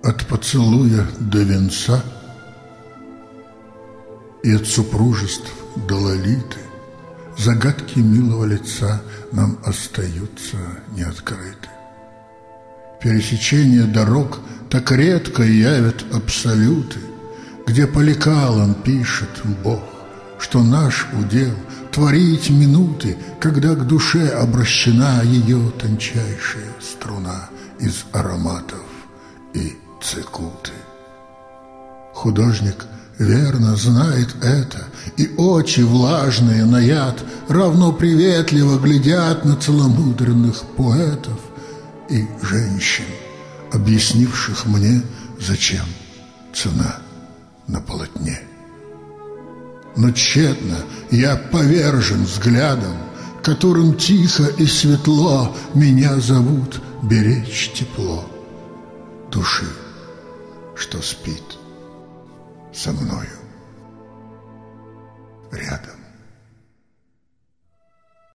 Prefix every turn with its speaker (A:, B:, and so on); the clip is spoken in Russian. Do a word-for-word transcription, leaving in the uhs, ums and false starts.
A: От поцелуя до венца и от супружеств до лолиты загадки милого лица нам остаются неоткрыты. Пересечение дорог так редко явят абсолюты, где по лекалам пишет Бог, что наш удел творить минуты, когда к душе обращена ее тончайшая струна из ароматов и цикуты. Художник верно знает это, и очи влажные на яд равно приветливо глядят на целомудренных поэтов и женщин, объяснивших мне, зачем цена на полотне. Но тщетно я повержен взглядом, которым тихо и светло меня зовут беречь тепло души, что спит со мною рядом.